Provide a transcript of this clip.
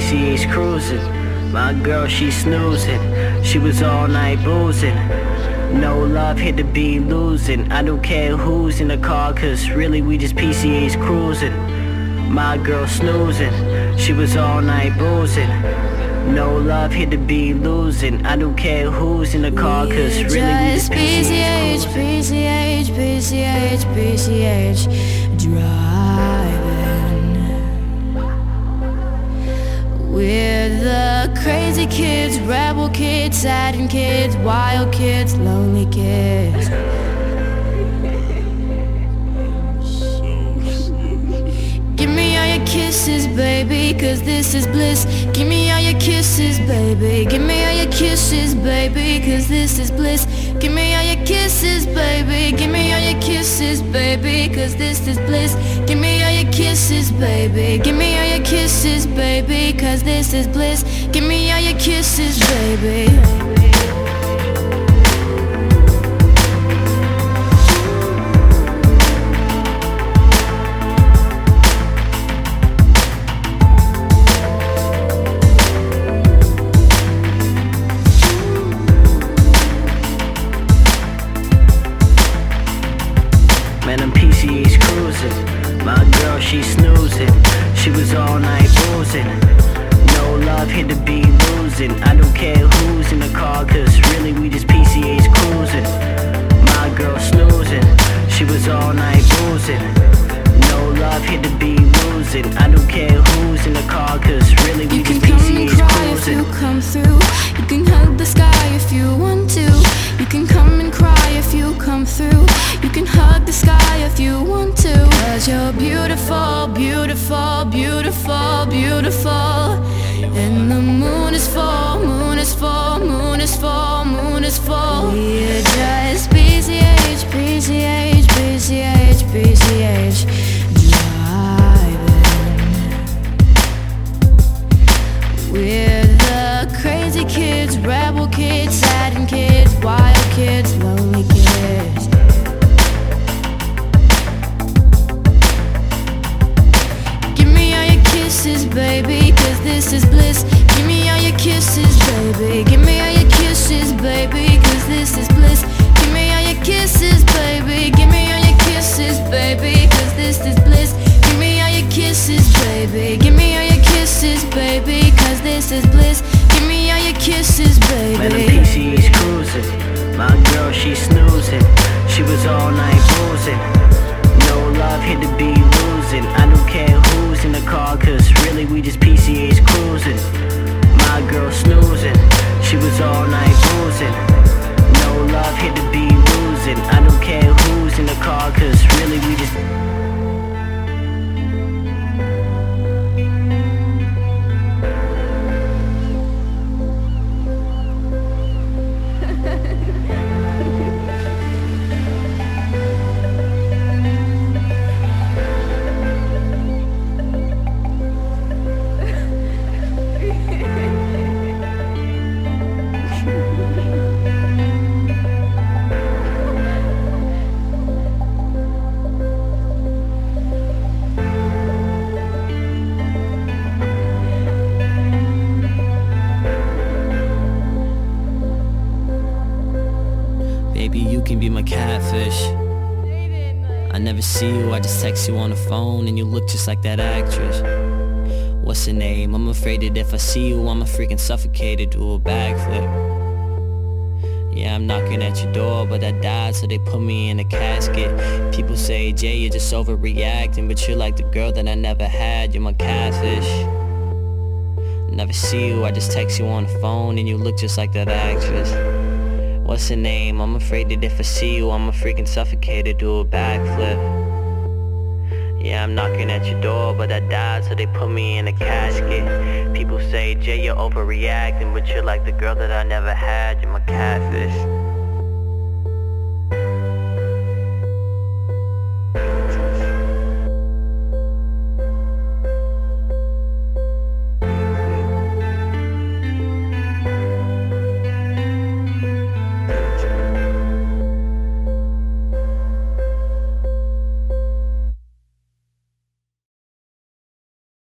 PCH cruising. My girl, she snoozing. She was all night boozing. No love, hit the beat losing. I don't care who's in the car, cause really we just PCH cruising. My girl snoozing. She was all night boozing. No love, hit the beat losing. I don't care who's in the car, cause really we just PCH PCH, PCH, PCH, driving. We're the crazy kids, rebel kids, saddened kids, wild kids, lonely kids. Give me all your kisses, baby, cause this is bliss. Give me all your kisses, baby. Give me all your kisses, baby, cause this is bliss. Give me all your kisses, baby. Give me all your kisses, baby, cause this is bliss. Give me all your kisses, baby. Give me all your kisses, baby, cause this is bliss. Give me all your kisses, baby. Man, I'm PCH cruising. My girl, she snoozing. She was all night boozing. No love, hit the beat losing. I don't care who's in the car, cause really we just PCH cruising. My girl snoozing. She was all night boozing. No love, hit the beat losing. I don't care who's in the car, cause really we just PCH cruising. You can come and cry if you come through. You can hug the sky if you want to. You can come and cry if you come through. You can hug the sky if you want to. Cause you're beautiful, beautiful, beautiful, beautiful. And the moon is full, moon is full, moon is full, moon is full. We're just PCH, PCH, PCH, PCH, driving. We're the crazy kids, rebel kids, saddened kids, wild kids, lonely kids. Give me all your kisses, baby, cause this is bliss. Give me all your kisses, baby. Give me all your kisses, baby, cause this is bliss. Give me all your kisses, baby. Give me all your kisses, baby, cause this is bliss. Give me all your kisses, baby. Give me all your kisses, baby, cause this is bliss. Give me all your kisses, baby. Man, I'm PCH cruising. My girl, she snoozing. She was all night boozing. No love, hit the beat losing. I don't care who's in the car, cause really we just PCH cruising. My girl snoozing. She was all night boozing. No love, hit the beat losing. I don't care who's in the car, cause really we just Baby, you can be my catfish. I never see you, I just text you on the phone, and you look just like that actress. What's her name? I'm afraid that if I see you, I'ma freaking suffocate or do a backflip. Yeah, I'm knocking at your door, but I died, so they put me in a casket. People say, Jay, you're just overreacting, but you're like the girl that I never had. You're my catfish. Never see you, I just text you on the phone, and you look just like that actress. What's her name? I'm afraid that if I see you, I'ma freaking suffocate or do a backflip. Yeah, I'm knocking at your door, but I died, so they put me in a casket. People say, Jay, you're overreacting, but you're like the girl that I never had. You're my catfish.